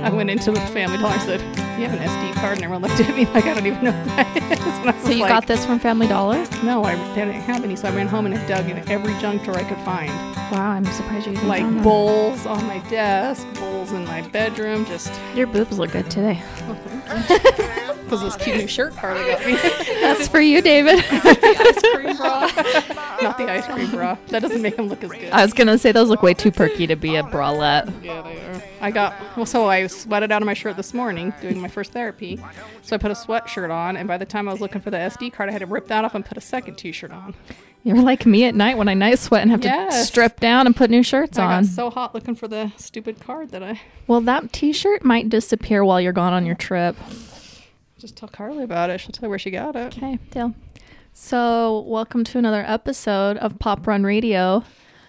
I went into the Family Dollar and said, "Do you have an SD card?" And everyone looked at me like, "I don't even know what that is." And I was So you got this from Family Dollar? No, they didn't have any. So I ran home and I dug in every junk drawer I could find. Wow, I'm surprised you didn't Like found that. bowls on my desk, bowls in my bedroom, just Your boobs look good today. because this cute new shirt Carly got me. That's for you, David. Ice cream bra. Not the ice cream bra. That doesn't make them look as good. I was going to say those look way too perky to be a bralette. Yeah, they are. So I sweated out of my shirt this morning doing my first therapy. So I put a sweatshirt on, and by the time I was looking for the SD card, I had to rip that off and put a second t-shirt on. You're like me at night when I night sweat and have to Yes. strip down and put new shirts I on. got so hot looking for the stupid card that I Well, that t-shirt might disappear while you're gone on your trip. just tell Carly about it. She'll tell you where she got it. Okay, deal. So, welcome to another episode of Pop Run Radio.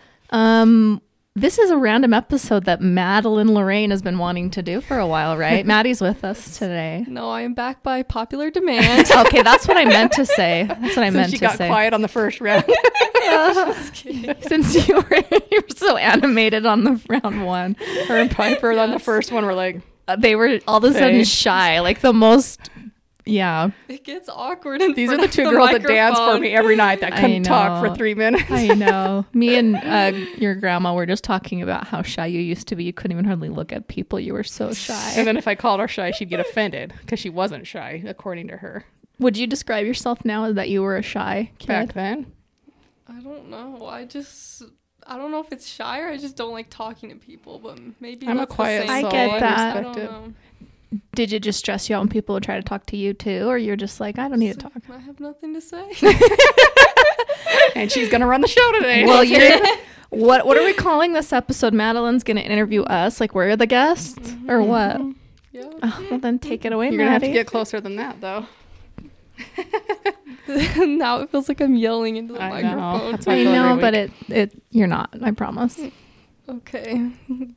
This is a random episode that Madeline Lorraine has been wanting to do for a while, right? Maddie's with us today. No, I am back by popular demand. Okay, that's what I meant to say. That's what I meant She to got say. quiet on the first round. Since you were so animated on the round one, Her and Piper on the first one were like, they were all of a sudden Hey. shy, like the most. Yeah, It gets awkward. In these are front the two of girls that dance for microphone. me every night that I couldn't talk know. for 3 minutes. I know. Me and your grandma were just talking about how shy you used to be. You couldn't even hardly look at people. You were so shy. And then if I called her shy, she'd get offended because she wasn't shy, according to her. Would you describe yourself now as that you were a shy kid? Back then. I don't know. I don't know if it's shy or I just don't like talking to people, but maybe I'm a that's the quiet same soul. I thing. get that. I don't Respect it. know. Did it just stress you out when people would try to talk to you too? Or you're just like, I don't need to talk? I have nothing to say. And she's going to run the show today. Well, you're... What are we calling this episode? Madeline's going to interview us? Like we're the guests? Or what? Yeah. Oh, well, then take it away, You're going to have to Maddie. get closer than that, though. Now it feels like I'm yelling into the I know. microphone. That's why I feel know, every but week. you're not. I promise. Okay.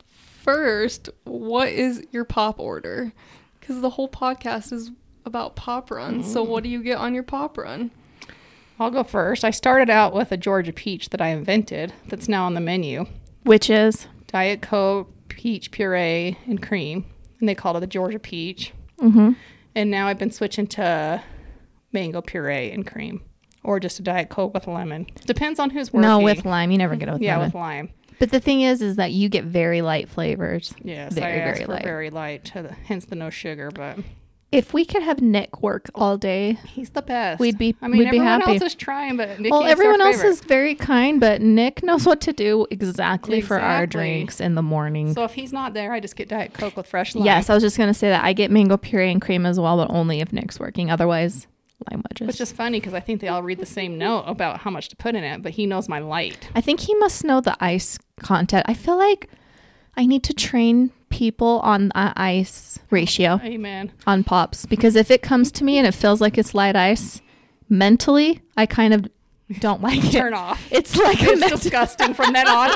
First, what is your pop order? Because the whole podcast is about pop runs. So what do you get on your pop run? I'll go first. I started out with a Georgia peach that I invented that's now on the menu. Which is? Diet Coke, peach puree, and cream. And they called it the Georgia peach. Mm-hmm. And now I've been switching to mango puree and cream. Or just a Diet Coke with lemon. Depends on who's working. No, with lime. You never get it with Yeah, lemon. with lime. But the thing is that you get very light flavors. Yes, Very, I asked very for light. very light, hence the no sugar, but If we could have Nick work all day, he's the best. We'd be everyone happy. else is trying, but Nikki well, is our everyone else favorite. is very kind, but Nick knows what to do exactly for our Exactly. drinks in the morning. So if he's not there, I just get Diet Coke with fresh lime. Yes, I was just going to say that. I get mango puree and cream as well, but only if Nick's working. Otherwise, lime wedges. Which is funny because I think they all read the same note about how much to put in it, but he knows my light. I think he must know the ice content. I feel like I need to train people on ice ratio Amen. on pops, because if it comes to me and it feels like it's light ice, mentally, I kind of don't like it. Turn off. It's like It's disgusting from then on.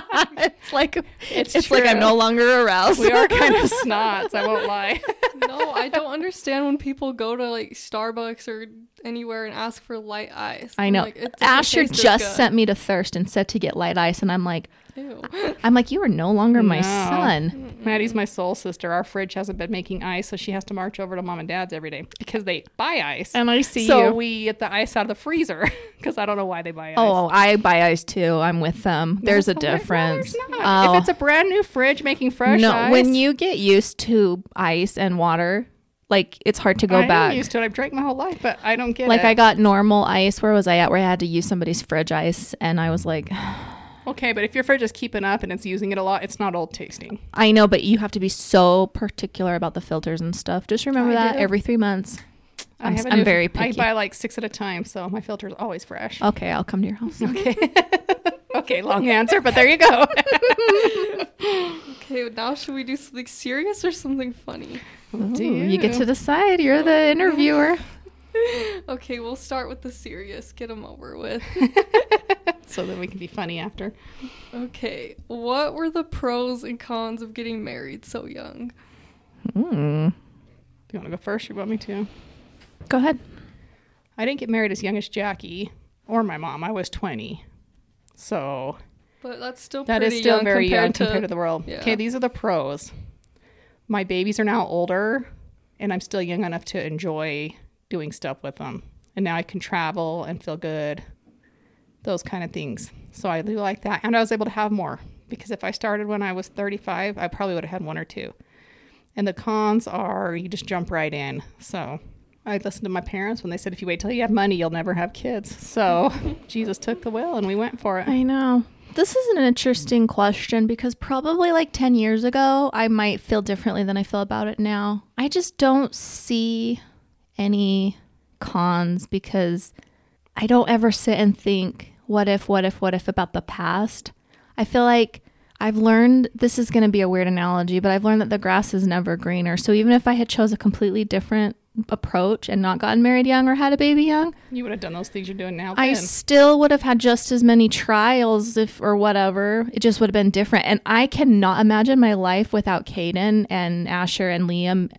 it's like It's like I'm true. no longer aroused. We are kind of snots, I won't lie. No, I don't understand when people go to like Starbucks or anywhere and ask for light ice. I I'm know. like, it doesn't Asher taste as just good. sent me to Thirst and said to get light ice, and I'm like, Ew. you are no longer my No. son. Maddie's my soul sister. Our fridge hasn't been making ice, so she has to march over to mom and dad's every day because they buy ice. And I see So you. we get the ice out of the freezer because I don't know why they buy ice. Oh, I buy ice too. I'm with them. There's a No, there's difference. not. Oh. If it's a brand new fridge making fresh No, ice, when you get used to ice and water, like it's hard to go I back. am used to it. I've drank my whole life, but I don't get Like it. I got normal ice. Where was I at? Where I had to use somebody's fridge ice, and I was like, Okay, but if your fridge is keeping up and it's using it a lot, it's not old tasting. I know, but you have to be so particular about the filters and stuff. Just remember I that do. every 3 months. I'm very picky. I buy like 6 at a time, so my filter is always fresh. Okay, I'll come to your house. Okay. Okay, long answer, but there you go. Okay, now should we do something serious or something funny? Ooh, you get to decide. You're the interviewer. Okay, we'll start with the serious. Get them over with. So that we can be funny after. Okay, what were the pros and cons of getting married so young? Do you want to go first or you want me to? Go ahead. I didn't get married as young as Jackie or my mom. I was 20. So But that's still that pretty is still young very young compared compared to the world. yeah. Okay, these are the pros. my babies are now older and I'm still young enough to enjoy doing stuff with them. And now I can travel and feel good. Those kind of things. So I do like that. And I was able to have more, because if I started when I was 35, I probably would have had one or two. And the cons are you just jump right in. So I listened to my parents when they said, if you wait till you have money, you'll never have kids. So Jesus took the will and we went for it. I know. This is an interesting question because probably like 10 years ago, I might feel differently than I feel about it now. I just don't see any cons because I don't ever sit and think, what if about the past. I feel like I've learned, this is going to be a weird analogy, but I've learned that the grass is never greener. So even if I had chose a completely different approach and not gotten married young or had a baby young, you would have done those things you're doing now. I still would have had just as many trials or whatever. It just would have been different. And I cannot imagine my life without Caden and Asher and Liam,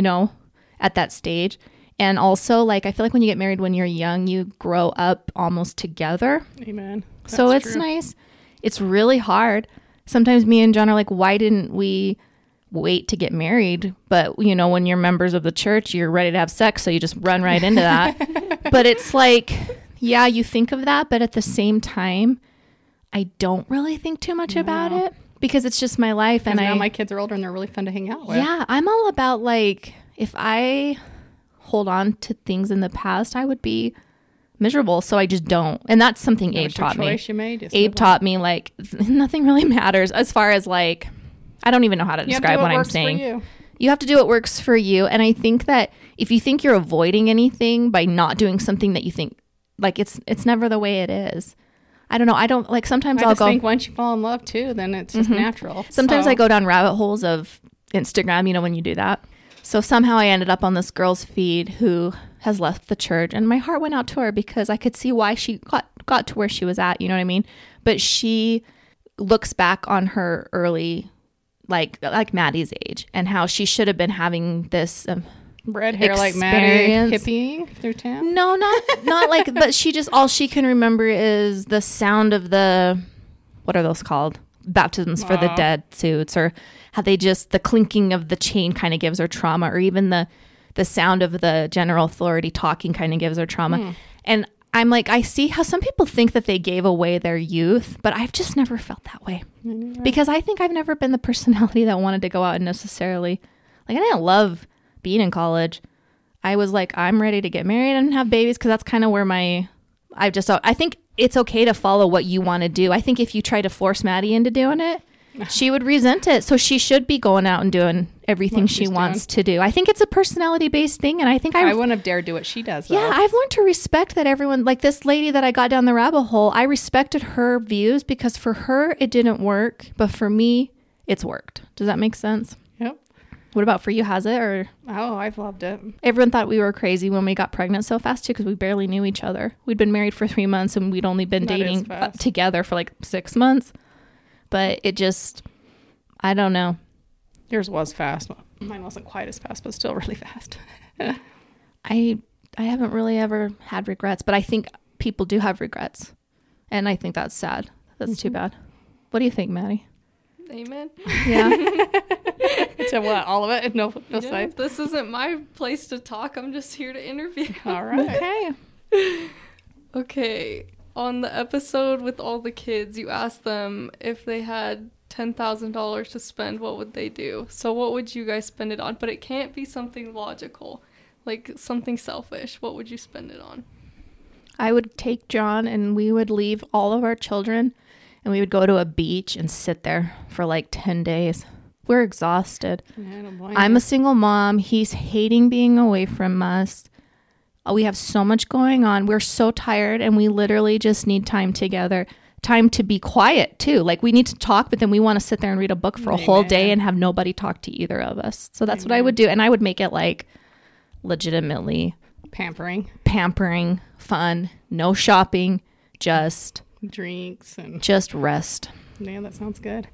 at that stage. And also, like, I feel like when you get married when you're young, you grow up almost together. Amen. So it's nice. It's really hard. Sometimes me and John are like, why didn't we wait to get married? But, when you're members of the church, you're ready to have sex. So you just run right into that. But it's like, yeah, you think of that. But at the same time, I don't really think too much about it because it's just my life. And now my kids are older and they're really fun to hang out with. Yeah, I'm all about, like, if I hold on to things in the past, I would be miserable. So I just don't. And that's something Abe taught me. Abe taught me, like, nothing really matters as far as, like, I don't even know how to describe what I'm saying. You have to do what works for you. And I think that if you think you're avoiding anything by not doing something that you think, like, it's never the way it is. I don't know. I don't, like, sometimes I'll go. I think once you fall in love too, then it's just natural. Sometimes I go down rabbit holes of Instagram, when you do that. So somehow I ended up on this girl's feed who has left the church, and my heart went out to her because I could see why she got to where she was at, you know what I mean? But she looks back on her early, like Maddie's age, and how she should have been having this red hair like Maddie, hippieing through town. No, not like, but she just, all she can remember is the sound of the, what are those called? Baptisms for the dead suits, or how they just, the clinking of the chain kind of gives her trauma, or even the sound of the general authority talking kind of gives her trauma. And I'm like, I see how some people think that they gave away their youth, but I've just never felt that way because I think I've never been the personality that wanted to go out and necessarily, like, I didn't love being in college. I was like, I'm ready to get married and have babies because that's kind of where I think it's okay to follow what you want to do. I think if you try to force Maddie into doing it, she would resent it. So she should be going out and doing everything she wants to do. I think it's a personality-based thing, and I think I wouldn't have dared do what she does, though. Yeah, I've learned to respect that everyone, like this lady that I got down the rabbit hole, I respected her views because for her, it didn't work, but for me, it's worked. Does that make sense? Yep. What about for you? Has it? Or I've loved it. Everyone thought we were crazy when we got pregnant so fast too, because we barely knew each other. We'd been married for 3 months and we'd only been dating together for like 6 months. But it just, I don't know. Yours was fast. Mine wasn't quite as fast, but still really fast. I haven't really ever had regrets, but I think people do have regrets, and I think that's sad. That's too bad. What do you think, Maddie? Amen. Yeah. To what? All of it? No sides? This isn't my place to talk. I'm just here to interview. All right. Okay. On the episode with all the kids, you asked them if they had $10,000 to spend, what would they do? So what would you guys spend it on? But it can't be something logical, like something selfish. What would you spend it on? I would take John and we would leave all of our children and we would go to a beach and sit there for like 10 days. We're exhausted. Yeah, I'm a single mom. He's hating being away from us. We have so much going on. We're so tired and we literally just need time together. Time to be quiet too. Like we need to talk, but then we want to sit there and read a book for a whole day and have nobody talk to either of us. So that's what I would do. And I would make it like legitimately pampering, fun, no shopping, just drinks and just rest. Yeah, that sounds good.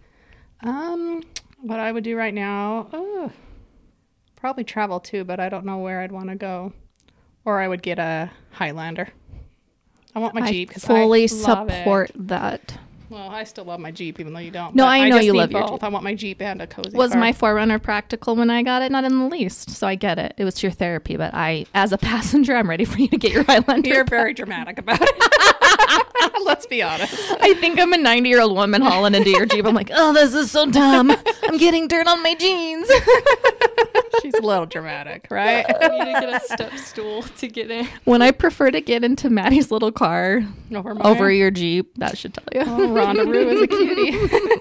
What I would do right now, probably travel too, but I don't know where I'd want to go. Or I would get a Highlander. I want my Jeep because I fully support that. Well, I still love my Jeep, even though you don't. No, but I know just you need love your both. Jeep. I want my Jeep and a cozy Was car. my 4Runner practical when I got it? Not in the least. So I get it. It was your therapy, but as a passenger, I'm ready for you to get your Highlander. You're very dramatic about it. Let's be honest. I think I'm a 90-year-old woman hauling into your Jeep. I'm like, oh, this is so dumb. I'm getting dirt on my jeans. She's a little dramatic, right? I need to get a step stool to get in. When I prefer to get into Maddie's little car over your Jeep, that should tell you. Oh, Rhonda Rue is a cutie.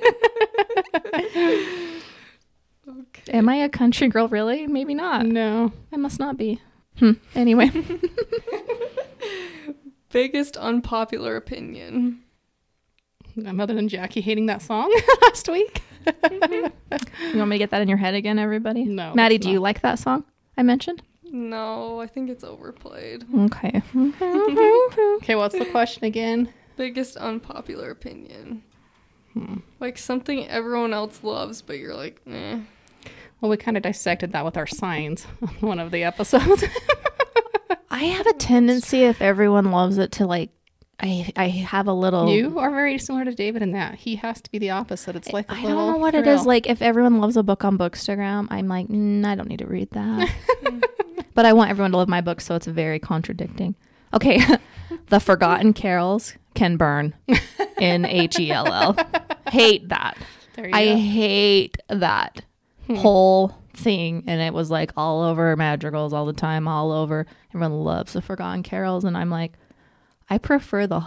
Okay. Am I a country girl, really? Maybe not. No. I must not be. Anyway. Biggest unpopular opinion. Other than Jackie hating that song last week. You want me to get that in your head again, everybody? No. Maddie, it's do you not. like that song I mentioned? No, I think it's overplayed. Okay. Okay, what's the question again? Biggest unpopular opinion. Like something everyone else loves, but you're like, eh. Well, we kind of dissected that with our signs on one of the episodes. I have a tendency, if everyone loves it, to like, I have a little... You are very similar to David in that. He has to be the opposite. It's like a I little don't know what it is. Like, if everyone loves a book on Bookstagram, I'm like, I don't need to read that. But I want everyone to love my book, so it's very contradicting. Okay, The Forgotten Carols can burn in Hell. Hate that. There you I go. hate that whole thing. And it was like all over madrigals all the time, all over. Everyone loves The Forgotten Carols. And I'm like, I prefer the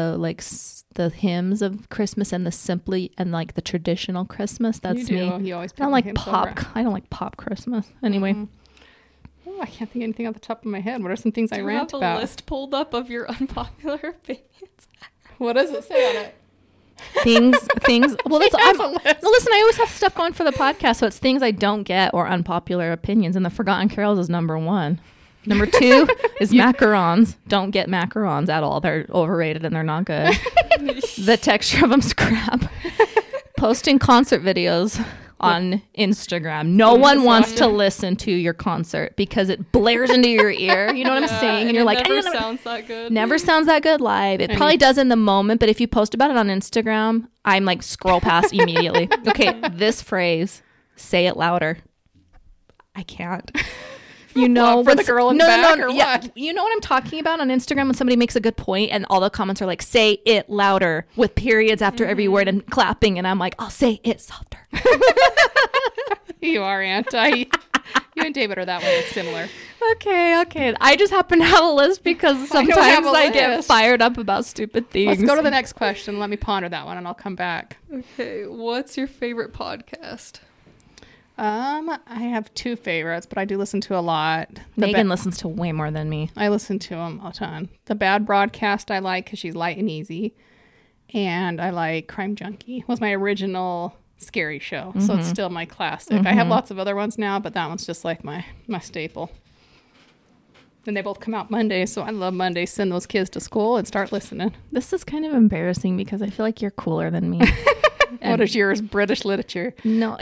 hymns of Christmas and the simply and like the traditional Christmas. That's you do. me. You always I don't like pop. I don't like pop Christmas. Anyway, Oh, I can't think of anything off the top of my head. What are some things I Do you rant have a about? list pulled up of your unpopular opinions? What does it say on it? things. Well, that's has a list. no. Listen, I always have stuff going for the podcast, so it's things I don't get or unpopular opinions. And The Forgotten Carols is number 1. Number 2 is macarons. Don't get macarons at all. They're overrated and they're not good. The texture of them's crap. Posting concert videos on Instagram. No one wants to listen to your concert because it blares into your ear. You know what I'm saying? And you're like, it never I don't know. sounds that good. Never sounds that good live. It probably does in the moment, but if you post about it on Instagram, I'm like scroll past immediately. Okay, this phrase, say it louder. I can't. You know, What, for the girl in the back or yeah. what? You know what I'm talking about on Instagram when somebody makes a good point and all the comments are like, say it louder with periods after every word and clapping. And I'm like, I'll say it softer. You are anti. You and David are that way. It's similar. Okay. I just happen to have a list because don't have sometimes a I get list. fired up about stupid things. Let's go to the next question. Let me ponder that one and I'll come back. Okay, what's your favorite podcast? I have 2 favorites, but I do listen to a lot. Megan listens to way more than me. I listen to them a ton. The Bad Broadcast I like because she's light and easy. And I like Crime Junkie. Was my original scary show. So it's still my classic. I have lots of other ones now, but that one's just like my staple. And they both come out Monday, so I love Monday. Send those kids to school and start listening. This is kind of embarrassing because I feel like you're cooler than me. What is yours? British literature. No.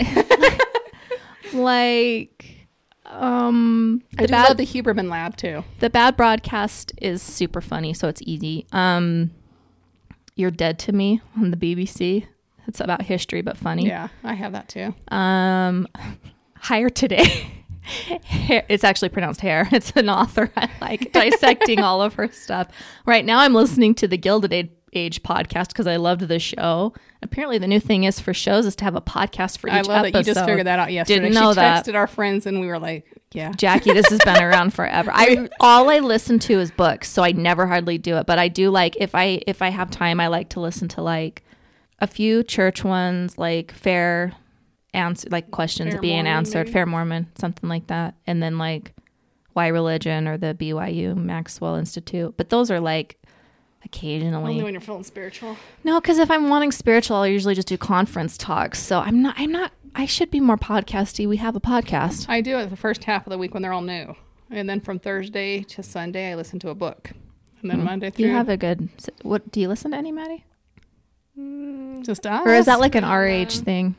Like, I do love the Huberman Lab too. the Bad Broadcast is super funny, so it's easy. You're Dead to Me on the BBC. It's about history, but funny. Yeah, I have that too. Hire Today. It's actually pronounced hair. It's an author I like dissecting all of her stuff. Right now I'm listening to the Gilded Age podcast because I loved the show. Apparently the new thing is for shows is to have a podcast for each episode. I love that you just figured that out yesterday. Didn't know she that. texted our friends and we were like, yeah. Jackie, this has been around forever. All I listen to is books, so I never hardly do it. But I do like if I have time, I like to listen to like a few church ones, like fair answer, like questions Fair being Mormon, answered, maybe? Fair Mormon, something like that, and then like Why Religion or the BYU Maxwell Institute. But those are like occasionally. Only when you're feeling spiritual. No, because if I'm wanting spiritual, I'll usually just do conference talks. So I'm not. I should be more podcasty. We have a podcast. I do it the first half of the week when they're all new. And then from Thursday to Sunday, I listen to a book. And then Monday through. You have a good. What do you listen to any, Maddie? just us. Or is that like an RH thing?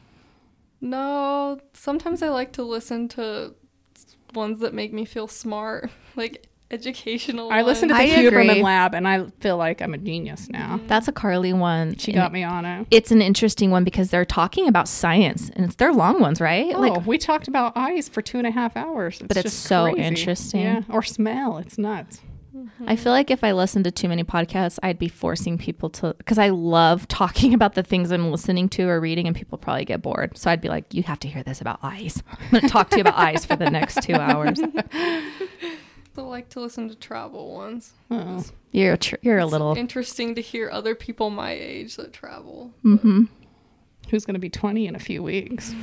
No, sometimes I like to listen to ones that make me feel smart. Like educational. I listened to I the agree. Huberman Lab, and I feel like I'm a genius now. That's a Carly one. She And got me on it. It's an interesting one because they're talking about science, and they're long ones, right? Oh, we talked about eyes for 2.5 hours. But it's just so crazy. interesting. Yeah, or smell. It's nuts. I feel like if I listened to too many podcasts, I'd be forcing people to, because I love talking about the things I'm listening to or reading, and people probably get bored. So I'd be like, you have to hear this about eyes. I'm going to talk to you about eyes for the next 2 hours. I like to listen to travel ones. Oh. You're a It's little. interesting to hear other people my age that travel. Mm-hmm. Who's going to be 20 in a few weeks?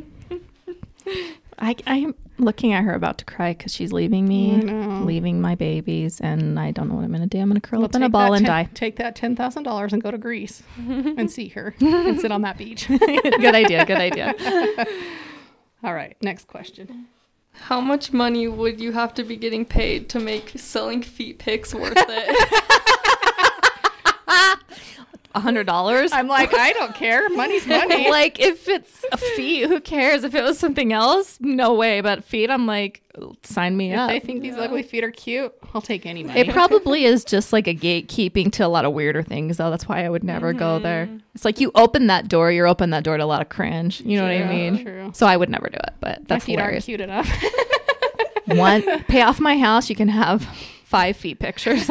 I'm looking at her about to cry because she's leaving I me, know. leaving my babies, and I don't know what I'm going to do. I'm going to curl Well, up in a take ball that and die. Take that $10,000 and go to Greece and see her and sit on that beach. Good idea. Good idea. All right, next question. How much money would you have to be getting paid to make selling feet pics worth it? $100. I'm like, I don't care. Money's money. Like, if it's a feet, who cares? If it was something else, no way. But feet, I'm like, sign me If up. they think these ugly feet are cute, I'll take any money. It probably is just like a gatekeeping to a lot of weirder things, though. That's why I would never go there. It's like you open that door, you're open that door to a lot of cringe. You know what I True, mean? true. So I would never do it, but My that's feet hilarious. aren't cute enough. Pay off my house, you can have 5 feet pictures.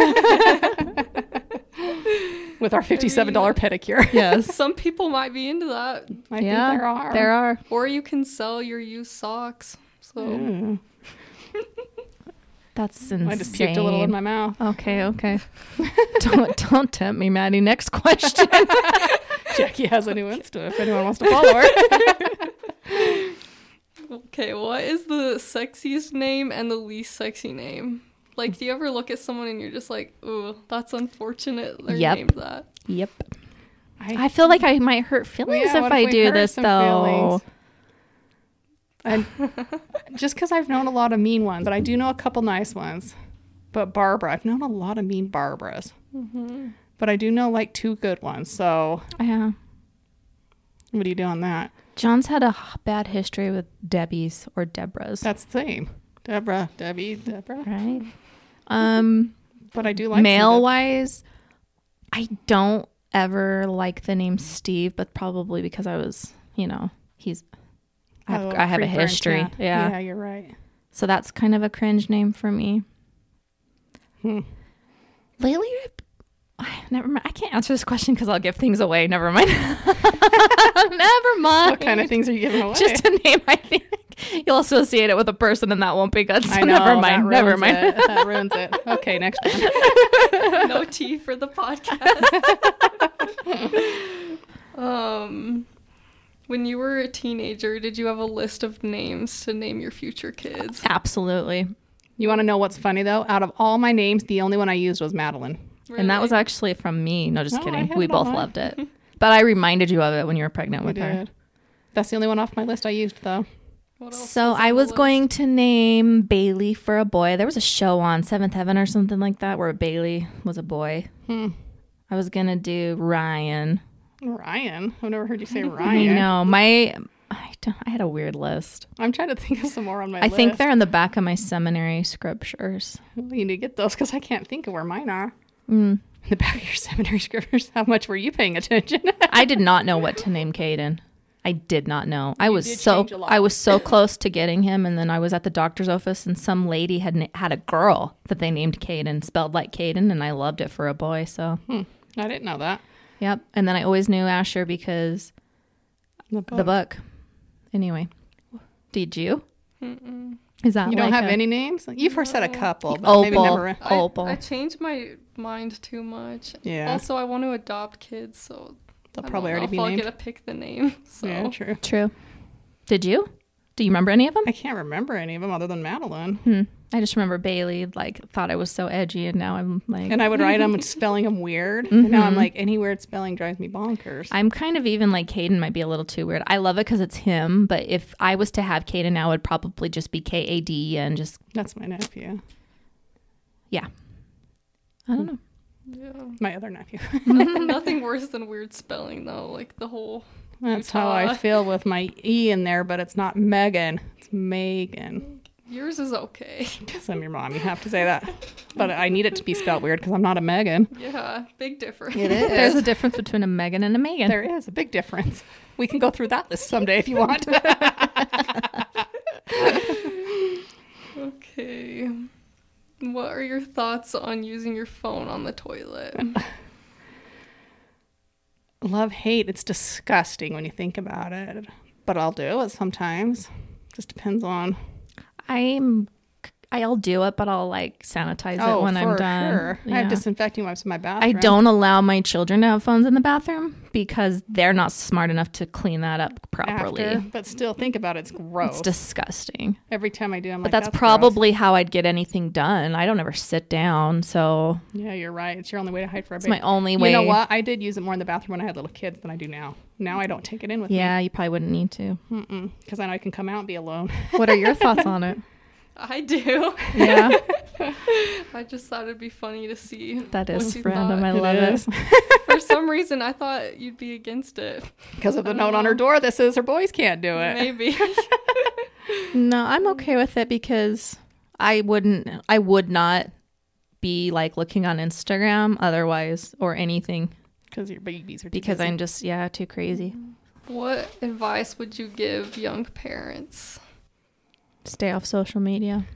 With our $57 pedicure. Yes. Some people might be into that. I Yeah, think there are. there are. Or you can sell your used socks. So Mm. That's insane. I just puked a little in my mouth. Okay. Don't tempt me, Maddie. Next question. Jackie has a new Insta if anyone wants to follow her. okay, what is the sexiest name and the least sexy name? Like, do you ever look at someone and you're just like, ooh, that's unfortunate they're Yep. named that? Yep. I feel like I might hurt feelings Yeah, if what I we do hurt this, some though. feelings? And just because I've known a lot of mean ones, but I do know a couple nice ones. But Barbara, I've known a lot of mean Barbaras. Mm-hmm. But I do know like 2 good ones. So Yeah. what do you do on that? John's had a bad history with Debbie's or Deborah's. That's the same. Deborah, Debbie, Deborah. right. But I do like Male some wise, I don't ever like the name Steve, but probably because I was, he's. good- I have a Free French history. cat. Yeah. Yeah, you're right. So that's kind of a cringe name for me. Lately, never mind. I can't answer this question because I'll give things away. Never mind. Never mind. What kind of things are you giving away? Just a name, I think. You'll associate it with a person and that won't be good. So I know, never mind. that Never ruins mind. it. That ruins it. Okay, next one. No tea for the podcast. When you were a teenager, did you have a list of names to name your future kids? Absolutely. You want to know what's funny though? Out of all my names, the only one I used was Madeline. And that was Really? actually from me. No, just No, I kidding. had We it both on mine. loved it. But I reminded you of it when you were pregnant We with her. did. That's the only one off my list I used though. What else So on I the was list? going to name Bailey for a boy. There was a show on Seventh Heaven or something like that where Bailey was a boy. I was going to do Ryan. Ryan. I've never heard you say I Ryan. know. I had a weird list. I'm trying to think of some more on my I list. think they're in the back of my seminary scriptures. You need to get those because I can't think of where mine are. Mm. In the back of your seminary scriptures. How much were you paying attention? I did not know what to name Caden. I did not know. I You was did so change a lot. I was so close to getting him, and then I was at the doctor's office, and some lady had a girl that they named Caden, spelled like Caden, and I loved it for a boy. So, I didn't know that. yep. And then I always knew Asher because the book. Anyway, did you? Is that You don't like have any names? You've said a couple, but Opal. maybe never. Opal. I changed my mind too much. Yeah. Also, I want to adopt kids, so They'll I probably don't know already be if I'll named. get to pick the name. So Yeah, true. True. Did you? Do you remember any of them? I can't remember any of them other than Madeline. I just remember Bailey thought I was so edgy, and now I'm like, And I would write them spelling them weird. And now I'm like, any weird spelling drives me bonkers. I'm kind of even like Caden might be a little too weird. I love it because it's him, but if I was to have Caden now, it would probably just be Kade and just, That's my nephew. yeah. I don't know. yeah. My other nephew. Nothing worse than weird spelling though. Like the whole That's how I Utah. feel with my E in there, but it's not Megan. It's Megan. Yours is okay. Because I'm your mom. You have to say that. But I need it to be spelled weird because I'm not a Megan. Yeah, big difference. It is. There's a difference between a Megan and a Megan. There is a big difference. We can go through that list someday if you want. Okay. What are your thoughts on using your phone on the toilet? Love, hate. It's disgusting when you think about it. But I'll do it sometimes. Just depends on. I'll do it, but I'll like sanitize it when I'm done. Sure. I Yeah. have disinfecting wipes in my bathroom. I don't allow my children to have phones in the bathroom because they're not smart enough to clean that up properly. After, but still, think about it. It's gross. It's disgusting. Every time I do, I'm But like, that's gross. probably how I'd get anything done. I don't ever sit down, so Yeah, you're right. It's your only way to hide for a it's baby. my only way. You know what? I did use it more in the bathroom when I had little kids than I do now. Now I don't take it in with Yeah, you probably wouldn't need to. me. Because I know I can come out and be alone. What are your thoughts on it? I do. Yeah, I just thought it'd be funny to see. that what is you random. thought. I love is. it. For some reason, I thought you'd be against it. Because of the note on her door that says her boys can't do it. Maybe. No, I'm okay with it because I would not be like looking on Instagram otherwise or anything Because your babies are too because busy. I'm just, too crazy. What advice would you give young parents? Stay off social media.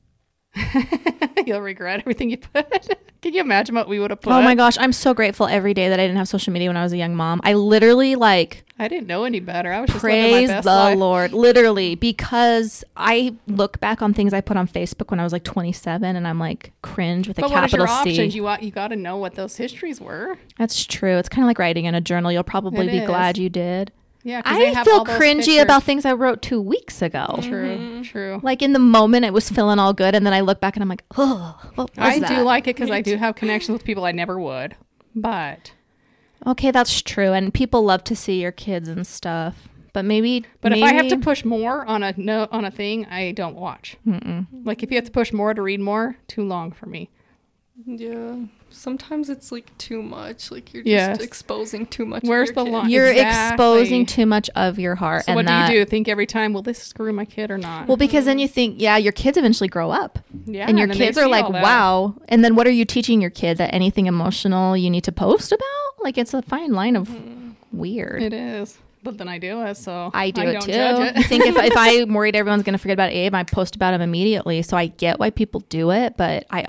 You'll regret everything you put. Can you imagine what we would have put? Oh my gosh, I'm so grateful every day that I didn't have social media when I was a young mom. I literally like I didn't know any better. I was just praise living my best the life. Lord, literally, because I look back on things I put on Facebook when I was like 27 and I'm like cringe with a But what is your capital C. options? You got to know what those histories were. That's true. It's kind of like writing in a journal. You'll probably It be is. glad you did. Yeah, 'cause they I have feel all those cringy pictures. about things I wrote 2 weeks ago. True, true. Like in the moment, it was feeling all good, and then I look back and I'm like, oh, what was I that? do like it because I do have connections with people I never would. But Okay, that's true, and people love to see your kids and stuff. But maybe, if I have to push more on a thing, I don't watch. Mm-mm. Like if you have to push more to read more, too long for me. Yeah. Sometimes it's like too much. Like you're Yes. just exposing too much. Where's of your the kid. line? You're Exactly. exposing too much of your heart. So and what that, do you do? Think every time, will this screw my kid or not? Well, because then you think, yeah, your kids eventually grow up. yeah, and your then they kids are see like, all that. wow. And then what are you teaching your kid? That anything emotional you need to post about? Like, it's a fine line of weird. It is. But then I do it, so I do it don't too. judge I it. think if I'm worried everyone's going to forget about Abe, I post about him immediately. So I get why people do it. But I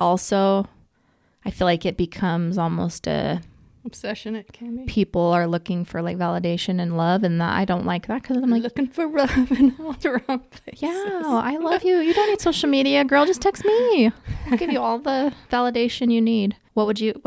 feel like it becomes almost Obsession, it can be. people are looking for like validation and love. And that I don't like that because I'm like, Looking for love in all the wrong places. yeah, I love you. You don't need social media, girl. Just text me. I'll give you all the validation you need. What would you?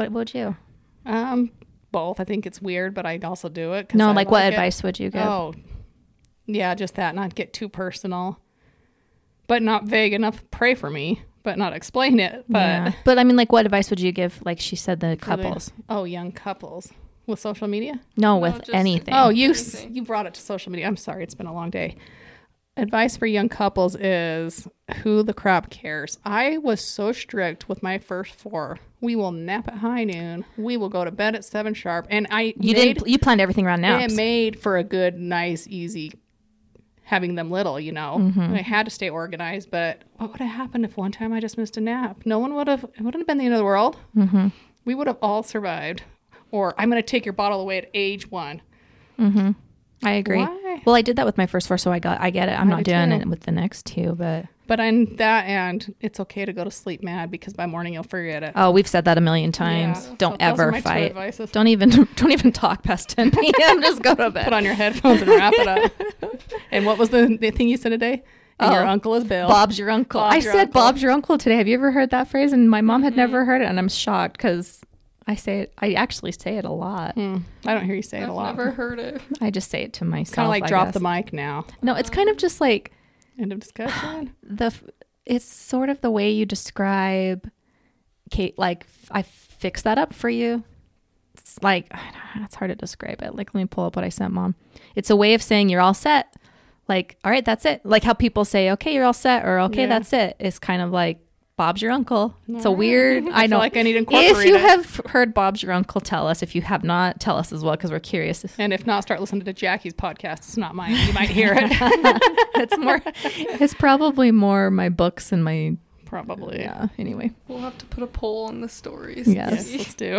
Both. I think it's weird, but I also do it. 'Cause No, I like what it. advice would you give? Oh, yeah, just that. Not get too personal, but not vague enough. Pray for me, but not explain it. But Yeah. But I mean, like, what advice would you give? Like she said, the for the- couples. young couples with social media. No, No, with just- anything. Oh, Anything. you brought it to social media. I'm sorry, it's been a long day. Advice for young couples is who the crap cares. I was so strict with my first 4. We will nap at high noon. We will go to bed at 7 sharp. And You planned everything around naps. it made for a good, nice, easy having them little, you know. Mm-hmm. I had to stay organized, but what would have happened if one time I just missed a nap? It wouldn't have been the end of the world. Mm-hmm. We would have all survived. Or I'm going to take your bottle away at age 1. Mm-hmm. I agree. Why? Well, I did that with my first 4, so I get it. I'm I not do doing too. it with the next 2, but But on that end, it's okay to go to sleep mad because by morning you'll forget it. oh, we've said that a million times. Yeah. Don't So those are ever my 2 fight. advices. Don't even talk past 10 p.m. Just go to bed. Put on your headphones and wrap it up. And what was the thing you said today? And your Oh, uncle is Bill. Bob's your uncle. Bob's I your said uncle. Bob's your uncle today. Have you ever heard that phrase? And my mom had never heard it, and I'm shocked because I say it. I actually say it a lot. I don't hear you say it I've a lot. never heard it. I just say it to myself. Kind of like I drop guess. the mic now. No, it's kind of just like End of discussion. it's sort of the way you describe Kate. Like I fix that up for you. It's like it's hard to describe it. Like let me pull up what I sent Mom. It's a way of saying you're all set. Like all right, that's it. Like how people say, okay, you're all set, or okay, Yeah. that's it. It's kind of like Bob's Your Uncle. It's a weird. I feel know. like I need to incorporate If you it. have heard Bob's Your Uncle, tell us. If you have not, tell us as well because we're curious. And if not, start listening to Jackie's podcast. It's not mine. You might hear it. It's more. It's probably more my books and my. Probably. Yeah. Anyway. We'll have to put a poll on the stories. Yes. Yes, let's do.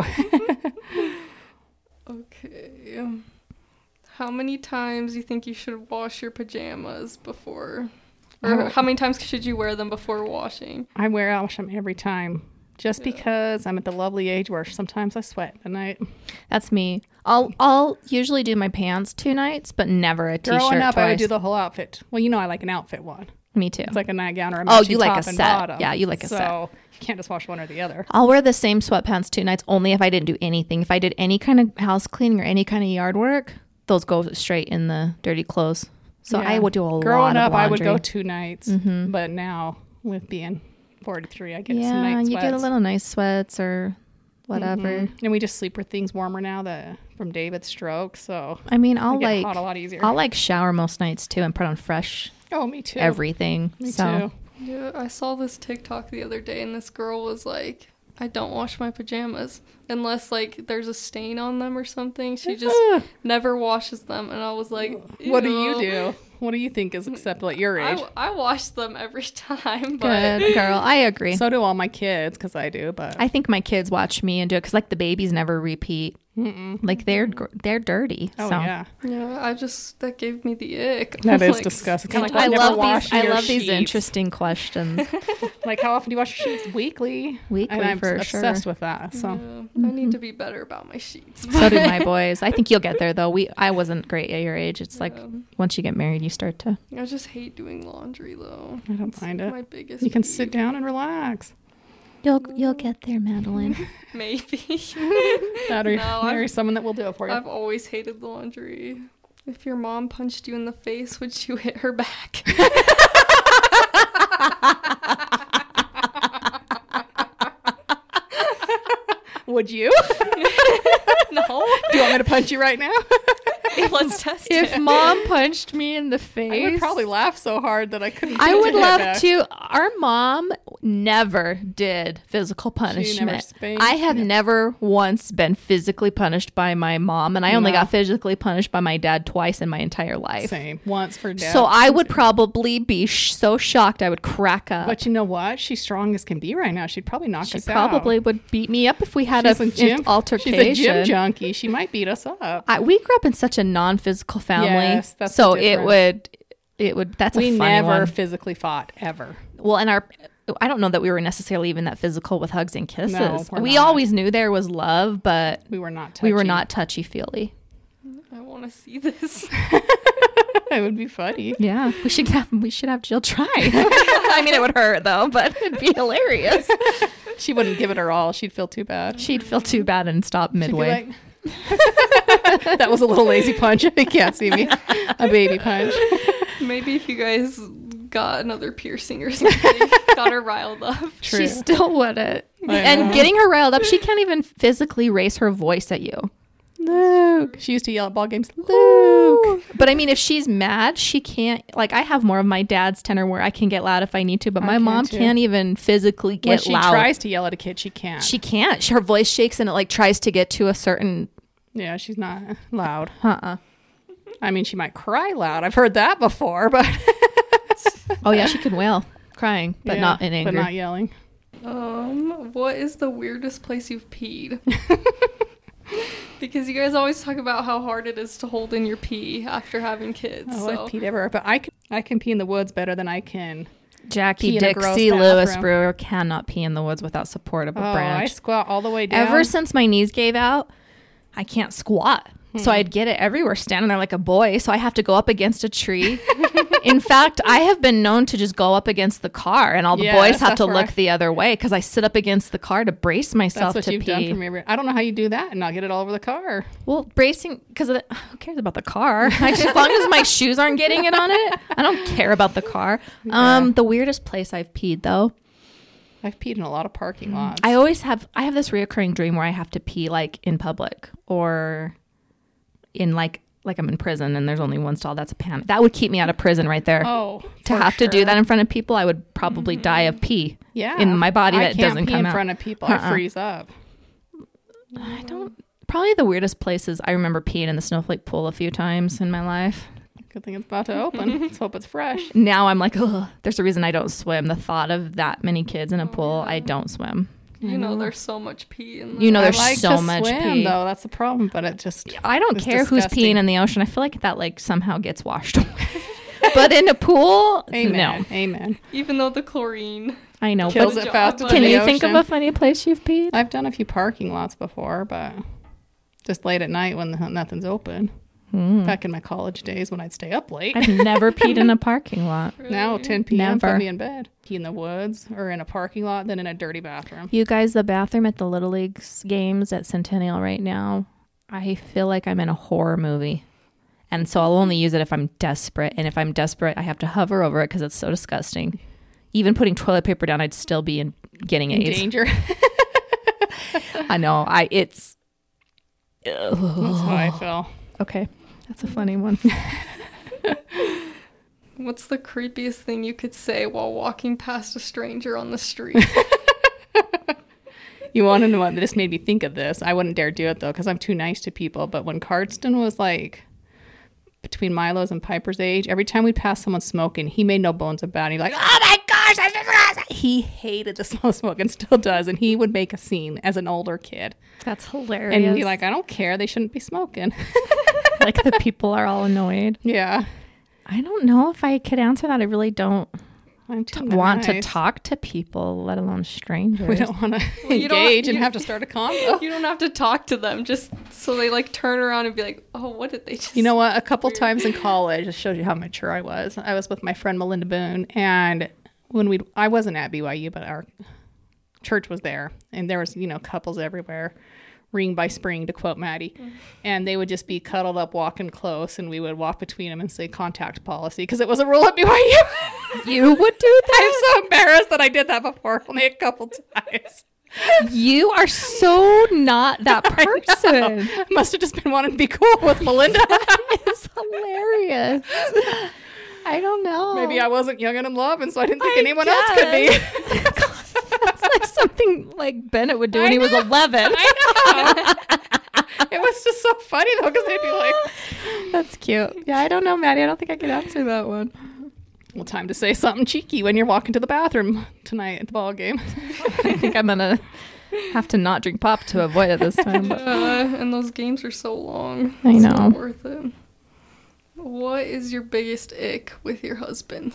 Okay. How many times do you think you should wash your pajamas before? Or how many times should you wear them before washing? I wash them every time. Just because I'm at the lovely age where sometimes I sweat at night. That's me. I'll usually do my pants 2 nights, but never a t-shirt Growing up, twice. I would do the whole outfit. Well, you know I like an outfit one. Me too. It's like a nightgown or a Oh, matching you like top a and set. bottom. Yeah, you like a so set. you can't just wash one or the other. I'll wear the same sweatpants 2 nights only if I didn't do anything. If I did any kind of house cleaning or any kind of yard work, those go straight in the dirty clothes. So Yeah. I would do a Growing lot of up, I would laundry. go 2 nights. Mhm. But now, with being 43, I get some Yeah, night you sweats. get a little nice sweats or whatever. Mhm. And we just sleep with things warmer now from David's stroke. So I mean, I get hot a lot easier. I'll like shower most nights too and put on fresh Oh, me too. everything. Me so too. Yeah, I saw this TikTok the other day, and this girl was like, I don't wash my pajamas unless like there's a stain on them or something. She just never washes them. And I was like, What do "Ew." you do? What do you think is acceptable at your age? I wash them every time. But good girl. I agree. So do all my kids because I do. But I think my kids watch me and do it because like the babies never repeat. Like they're dirty. oh so. yeah, yeah, that gave me the ick. that is Like, disgusting. Kind of like I never love wash these. I your love these sheets. interesting questions. Like how often do you wash your sheets? Weekly. Weekly, and I'm for obsessed sure. with that. So Yeah, I need to be better about my sheets. So do my boys. I think you'll get there though. I wasn't great at your age. It's like Yeah. once you get married, you start to. I just hate doing laundry though. I don't It's mind it. My biggest. You can peeve. sit down and relax. You'll get there, Madeline. Maybe. That or No, marry someone that will do it for you. I've always hated laundry. If your mom punched you in the face, would you hit her back? Would you? No. Do you want me to punch you right now? Let's test If it. mom punched me in the face, I would probably laugh so hard that I couldn't. I would hit love back. to. Our mom never did physical never punishment. spanked? I have Yeah. never once been physically punished by my mom, and I only No. got physically punished by my dad twice in my entire life. Same. Once for dad. So I would probably be so shocked I would crack up. But you know what? She's strong as can be right now. She'd probably knock She us out. probably would beat me up if we had She's a a gym altercation. She's a gym junkie. She might beat us up. We grew up in such a non-physical family, Yes, that's so the it would. That's a We funny never one. physically fought ever. Well, and I don't know that we were necessarily even that physical with hugs and kisses. No, we're We not. always knew there was love, but We were not. we were touchy. not touchy-feely. I want to see this. It would be funny. Yeah, we should have Jill try. I mean, it would hurt though, but it'd be hilarious. She wouldn't give it her all. She'd feel too bad. She'd feel too bad and stop She'd be midway. like, that was a little lazy punch. You can't see me. A baby punch. Maybe if you guys got another piercing or something, got her riled up. True. She still wouldn't. I And know. getting her riled up, she can't even physically raise her voice at you. Luke. She used to yell at ball games. Luke. But I mean, if she's mad, she can't. Like, I have more of my dad's tenor where I can get loud if I need to, but I my can mom too. can't even physically When get she loud. tries to yell at a kid, she can't. She can't. Her voice shakes and it like tries to get to a certain. Yeah, she's not loud. Uh-uh. I mean, she might cry loud. I've heard that before, but Oh yeah, she can wail, crying, but yeah, not in anger. But not yelling. What is the weirdest place you've peed? Because you guys always talk about how hard it is to hold in your pee after having kids. Oh, so I've peed everywhere, but I can pee in the woods better than I can. Jackie Pee in a gross Dixie Lewis bathroom. Brewer cannot pee in the woods without support of a Oh, I branch. squat all the way down. Ever since my knees gave out, I can't squat. So I'd get it everywhere, standing there like a boy. So I have to go up against a tree. In fact, I have been known to just go up against the car, and all the Yes, boys have that's to where look I- the other way because I sit up against the car to brace myself That's what to you've pee. done for me. I don't know how you do that and not get it all over the car. Well, bracing because who cares about the car? As long as my shoes aren't getting it on it, I don't care about the car. Yeah. The weirdest place I've peed though, I've peed in a lot of parking lots. I have this reoccurring dream where I have to pee like in public or in like like I'm in prison and there's only one stall. That's a panic. That would keep me out of prison right there. Oh, To for have to do sure. that in front of people, I would probably die of pee Yeah. in my body I that can't doesn't pee come in out. front of people. Uh-uh. I freeze up. I don't. Probably the weirdest places. I remember peeing in the snowflake pool a few times in my life. Good thing it's about to open. Let's hope it's fresh. Now I'm like, oh, there's a reason I don't swim. The thought of that many kids in a pool, I don't swim. You know, there's so much pee in there. You know, there's I like so to much swim, pee. though. That's the problem. But it just I don't it's care who's disgusting. peeing in the ocean. I feel like that like somehow gets washed away. But in a pool, Amen. no. Amen. Even though the chlorine. I know. Kills But it faster Can than can the you think of ocean. a funny place you've peed? I've done a few parking lots before, but just late at night when nothing's open. Back in my college days when I'd stay up late. I've never peed in a parking lot. Now 10 p.m. Never. put me in bed. Pee in the woods or in a parking lot, then in a dirty bathroom. You guys, the bathroom at the Little Leagues games at Centennial right now, I feel like I'm in a horror movie. And so I'll only use it if I'm desperate. And if I'm desperate, I have to hover over it because it's so disgusting. Even putting toilet paper down, I'd still be getting In AIDS. danger. I know. That's how I feel. Okay. That's a funny one. What's the creepiest thing you could say while walking past a stranger on the street? You want to know what this made me think of this? I wouldn't dare do it though because I'm too nice to people. But when Cardston was like between Milo's and Piper's age, every time we'd pass someone smoking, he made no bones about it. He'd be like, oh my gosh, he hated the smell of smoke and still does. And he would make a scene as an older kid. That's hilarious. And be like, I don't care. They shouldn't be smoking. like the people are all annoyed. Yeah. I don't know if I could answer that. I really don't I'm too want to nice. talk to people, let alone strangers. We don't want to you don't- engage and you- have to start a convo. You don't have to talk to them, just so they like turn around and be like, oh, what did they just You know what? A couple times in college, it shows you how mature I was. I was with my friend Melinda Boone, and when I wasn't at BYU, but our church was there, and there was, couples everywhere, ring by spring, to quote Maddie, and they would just be cuddled up, walking close, and we would walk between them and say contact policy, because it was a rule at BYU. You would do I'm that? so embarrassed that I did that before, only a couple times. You are so not that person. Must have just been wanting to be cool with Melinda. It's hilarious. I don't know. Maybe I wasn't young and in love, and so I didn't think I anyone else could be. That's like something like Bennett would do when he was 11. I know. It was just so funny though, because they'd be like, That's cute. Yeah, I don't know, Maddie. I don't think I could answer that one. "Well, time to say something cheeky when you're walking to the bathroom tonight at the ball game." I think I'm gonna have to not drink pop to avoid it this time. But and those games are so long. I It's know. not worth it. What is your biggest ick with your husband?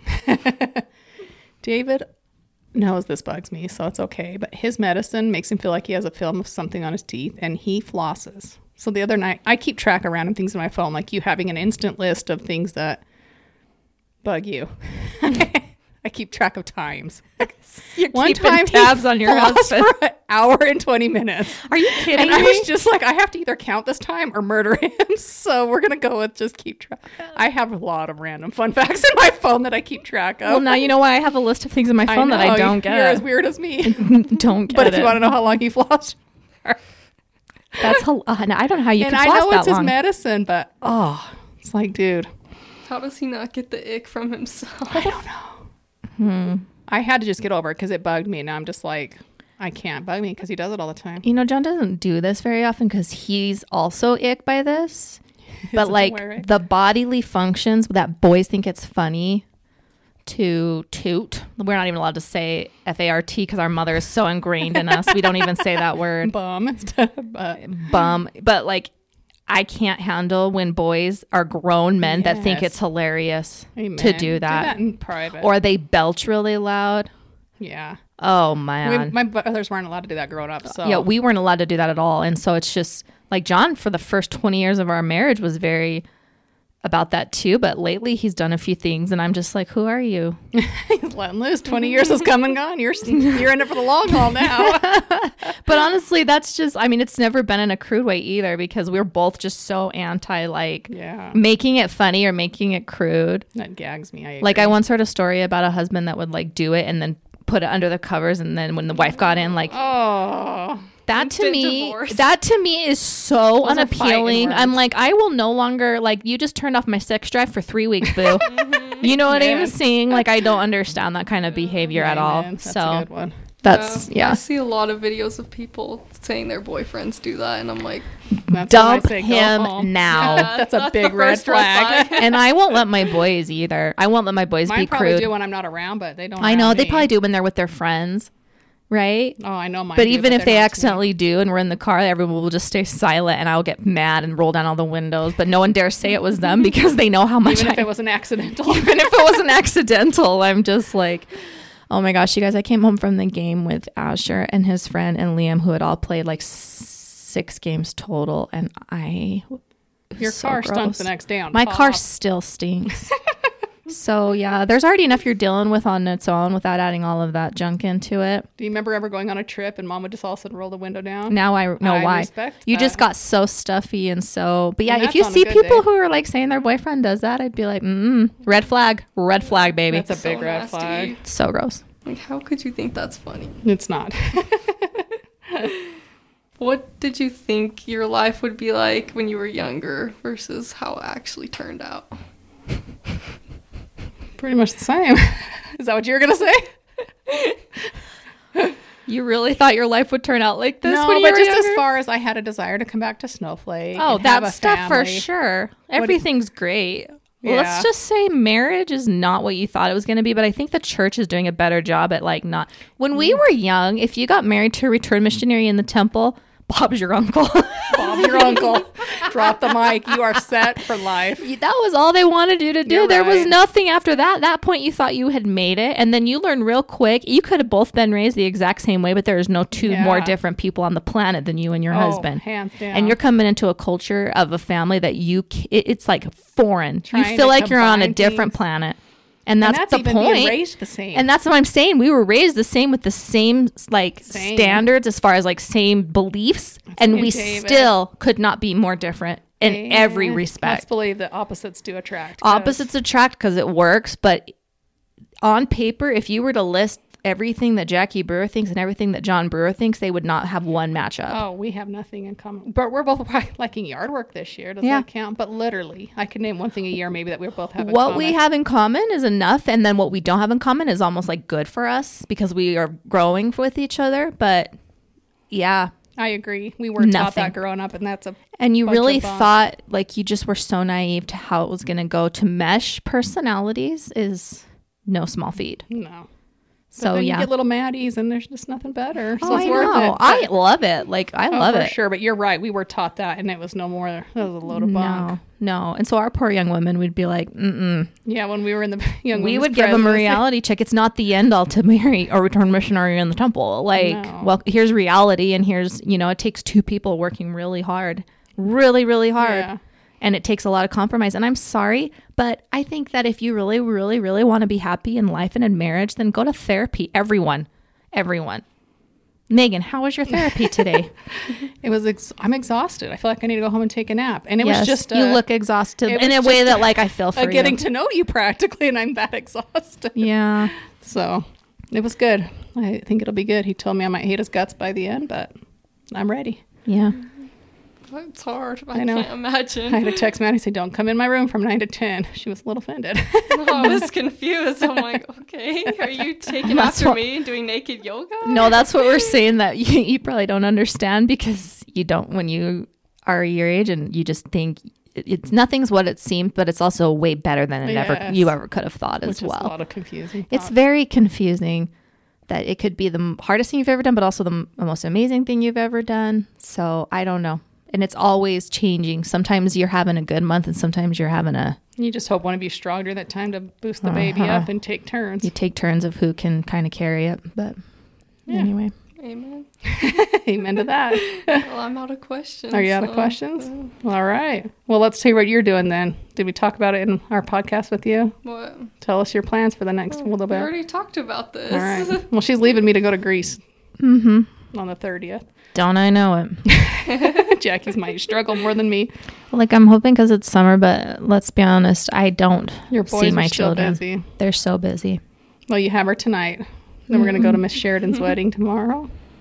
David knows this bugs me, so it's okay. But his medicine makes him feel like he has a film of something on his teeth, and he flosses. So the other night, I keep track of random things in my phone, like you having an instant list of things that bug you. I keep track of times. you're One keeping time tabs he on your flossed husband. for an hour and 20 minutes. Are you kidding And I me? was just like, I have to either count this time or murder him. So we're going to go with just keep track. I have a lot of random fun facts in my phone that I keep track of. Well, now you know why I have a list of things in my phone that I know, don't You're get. as weird as me. Don't get But if it. you want to know how long he flossed, That's I don't know how you and can I floss know that it's his long. medicine, but it's like, dude, How does he not get the ick from himself? I don't know. I had to just get over it because it bugged me. Now I'm just like, I can't bug me because he does it all the time. You know, John doesn't do this very often because he's also ick by this. But a like aware ick. the bodily functions that boys think it's funny to toot. We're not even allowed to say FART because our mother is so ingrained in us. We don't even say that word. Bum instead of Bum. But like I can't handle when boys are grown men that think Yes. it's hilarious Amen. to do Do that. that in private. Or they belch really loud. yeah. Oh man. My brothers weren't allowed to do that growing up. So Yeah, we weren't allowed to do that at all. And so it's just like John for the first 20 years of our marriage was very about that too. But lately he's done a few things and I'm just like, who are you? he's letting loose. 20 years has come and gone. You're in it for the long haul now. But honestly, that's just, I mean, it's never been in a crude way either because we're both just so anti like Yeah. making it funny or making it crude. That gags me. Like I once heard a story about a husband that would like do it and then put it under the covers. And then when the wife got in, like Oh. that to Instant me, divorce. that to me is so Those are unappealing. fighting I'm words. like, I will no longer, like, you just turned off my sex drive for 3 weeks, boo. You know what I'm Yeah. saying? Like, I don't understand that kind of behavior at all. Amen. That's a So good one. that's, I yeah. see a lot of videos of people saying their boyfriends do that, and I'm like, That's when I Dump say go him home. now. yeah, That's a big the red first flag. And I won't let my boys either. I won't let my boys Mine be probably crude. do when I'm not around, but they don't. I know around they me. probably do when they're with their friends, right? Oh, I know mine. But do, even if they're they not accidentally do and we're in the car, everyone will just stay silent and I'll get mad and roll down all the windows. But no one dares say it was them because they know how to me. much Even if I, it was an accidental. even if it was an accidental, I'm just like, oh my gosh, you guys, I came home from the game with Asher and his friend and Liam, who had all played like 6 games total. And it was Your so car stunk gross. the next day on My pop. car still stinks. So yeah, there's already enough you're dealing with on its own without adding all of that junk into it. Do you remember ever going on a trip and mom would just all of a sudden roll the window down? Now I know I why. respect You that. just got so stuffy and so. But yeah, And if that's you on a see good people day. who are like saying their boyfriend does that, I'd be like, red flag, baby. That's a so big red nasty. flag. So gross. Like, how could you think that's funny? It's not. What did you think your life would be like when you were younger versus how it actually turned out? Pretty much the same. Is that what you were gonna say? You really thought your life would turn out like this No, when you but were just younger? as far as I had a desire to come back to Snowflake. Oh, and have that a stuff for family. sure. do you- Everything's great. Yeah. Let's just say marriage is not what you thought it was going to be, but I think the church is doing a better job at like not. When we were young, if you got married to a return missionary in the temple, Bob's your uncle. Bob's your uncle. Drop the mic. You are set for life. That was all they wanted you to do. You're There was right. nothing after that. At that point, you thought you had made it, and then you learned real quick. You could have both been raised the exact same way, but there is no two Yeah. more different people on the planet than you and your Oh, husband. hands down. And you're coming into a culture of a family that it's like foreign. Trying You feel to like you're on a combine different things. planet, and that's, the even point. being raised the same. And that's what I'm saying. We were raised the same with the same like Same. standards as far as like same beliefs, and me, we David. still could not be more different in every Let's respect. believe that opposites do attract. 'cause Opposites attract because it works, but on paper, if you were to list everything that Jackie Brewer thinks and everything that John Brewer thinks, they would not have one matchup. Oh, we have nothing in common. But we're both probably liking yard work this year. Does Yeah. that count? But literally, I could name one thing a year maybe that we both have in What common. we have in common is enough, and then what we don't have in common is almost like good for us because we are growing with each other. But yeah, I agree. We were taught Nothing. that growing up, and that's a and you bunch really of bunk. thought like you just were so naive to how it was going to go. To mesh personalities is no small feat. no. So then yeah, you get little Maddies, and there's just nothing better. So oh, it's I worth know. it. I love it. Like I love for it. sure. But you're right. We were taught that, and it was no more. That was a load of bunk. No. And so our poor young women would be like, Yeah, when we were in the young, we women's would give them a presidency. reality check. It's not the end all to marry or return missionary in the temple. Like, No. well, here's reality, and here's it takes 2 people working really hard, really hard, Yeah. and it takes a lot of compromise. And I'm sorry, but I think that if you really, really, really want to be happy in life and in marriage, then go to therapy. Everyone. Megan, how was your therapy today? It was. I'm exhausted. I feel like I need to go home and take a nap. And it Yes, was just. you look exhausted it in a was way just that like I feel for you. getting to know you practically, and I'm that exhausted. Yeah. So it was good. I think it'll be good. He told me I might hate his guts by the end, but I'm ready. Yeah. It's hard. I know. can't imagine. I had to text Maddie and say, "Don't come in my room from 9 to 10." She was a little offended. I was confused. I'm like, okay, are you taking That's after what- me and doing naked yoga? No, that's what we're saying that you probably don't understand because you don't when you are your age and you just think it's nothing's what it seems, but it's also way better than Yes. you ever could have thought Which as is a well. lot of confusing. It's thoughts. very confusing that it could be the hardest thing you've ever done, but also the most amazing thing you've ever done. So I don't know. And it's always changing. Sometimes you're having a good month and sometimes you're having You just hope one of you stronger that time to boost the baby Uh-huh. up and take turns. you take turns of who can kind of carry it. But Yeah. anyway. Amen. Amen to that. Well, I'm out of questions. Are you out of so, questions? All right. Well, let's hear what you're doing then. Did we talk about it in our podcast with you? What? Tell us your plans for the next little We bit. already talked about this. All right. Well, she's leaving me to go to Greece Mm-hmm. on the 30th. Don't I know it? Jackie's might struggle more than me. Like I'm hoping because it's summer, but let's be honest, I don't Your boys see my are still children. busy. They're so busy. Well, you have her tonight. Then we're going to go to Miss Sheridan's wedding tomorrow.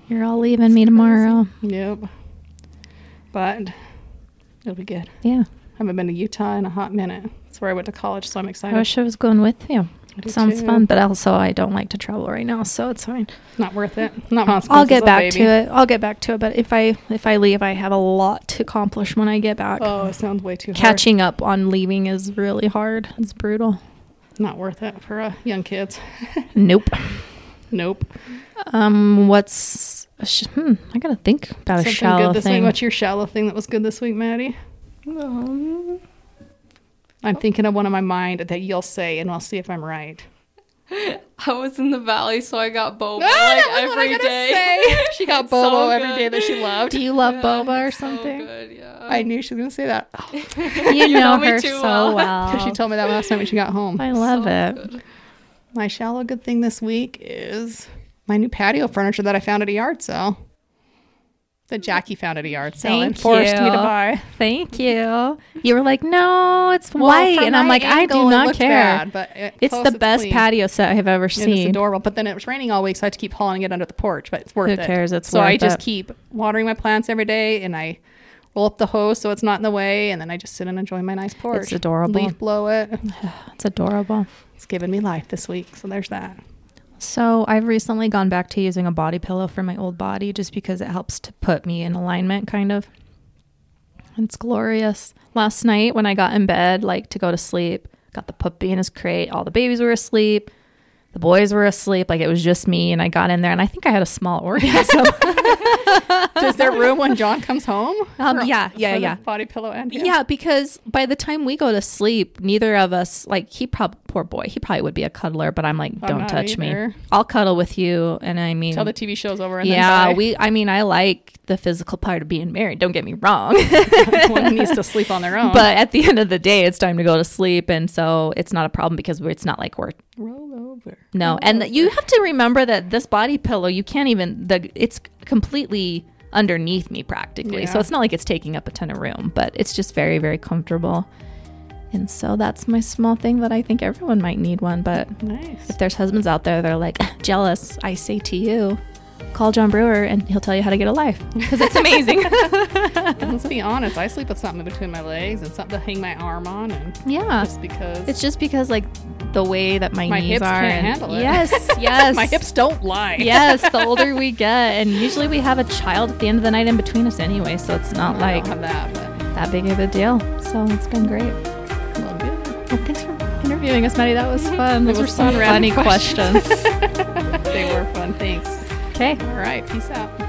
You're all leaving me tomorrow. Yep. But it'll be good. Yeah. I haven't been to Utah in a hot minute. That's where I went to college, so I'm excited. I wish I was going with you. I do Sounds too. fun, but also I don't like to travel right now, so it's fine. Not worth it. Not consequences. I'll get of back baby. to it. I'll get back to it. But if I leave, I have a lot to accomplish when I get back. Oh, it sounds way too hard. Catching up on leaving is really hard. It's brutal. Not worth it for young kids. Nope. Nope. What's I gotta think about Something a shallow good this thing. week. What's your shallow thing that was good this week, Maddie? I'm thinking of one in my mind that you'll say, and I'll see if I'm right. I was in the valley, so I got boba that was what I every was gonna day. say. She got It's boba so every good. day that she loved. Do you love Yeah, boba or it's so something? good, yeah. I knew she was going to say that. You know me her too so well. well. Because she told me that last night when she got home. I love So it. good. My shallow good thing this week is my new patio furniture that I found at a yard sale. That Jackie found at a yard sale and Thank forced me to you. buy. Thank you. You were like, no, it's Well, white. from And I'm my like, I angle, do it not looked care. bad, but It's close, the best clean. patio set I have ever It is seen. adorable. But then it was raining all week, so I had to keep hauling it under the porch. But it's worth it. Who cares? It's so worth I just it. keep watering my plants every day, and I roll up the hose so it's not in the way, and then I just sit and enjoy my nice porch. It's adorable. Leaf blow it. It's adorable. It's given me life this week. So there's that. So I've recently gone back to using a body pillow for my old body just because it helps to put me in alignment, kind of. It's glorious. Last night when I got in bed, like to go to sleep, got the puppy in his crate. All the babies were asleep. The boys were asleep. Like it was just me. And I got in there and I think I had a small orgasm. Does there room when John comes home? Yeah. For the body pillow and him? Yeah, because by the time we go to sleep, neither of us, like poor boy, he probably would be a cuddler, but I'm like, I'm don't not touch either. me. I'll cuddle with you. And I mean, Till the TV show's over and yeah, then I like the physical part of being married. Don't get me wrong. one needs to sleep on their own. But at the end of the day, it's time to go to sleep. And so it's not a problem because it's not like we're, roll over. no. Roll And over. you have to remember that this body pillow, you can't even, it's completely underneath me practically. Yeah. So it's not like it's taking up a ton of room, but it's just very, very comfortable. And so that's my small thing that I think everyone might need one. But Nice. if there's husbands out there that are like jealous, I say to you, call John Brewer and he'll tell you how to get a life because it's amazing. Let's be honest. I sleep with something between my legs and something to hang my arm on, and Yeah. just because It's just because like the way that my my knees hips are. can't and- handle it. Yes. my hips don't lie. Yes, the older we get, and usually we have a child at the end of the night in between us anyway, so it's not I like don't have that, that big of a deal. So it's been great. but well, good. Well, thanks for interviewing us, Maddie. That was fun. Those It were was some fun, funny random questions. They were fun. Thanks. Okay. All right. Peace out.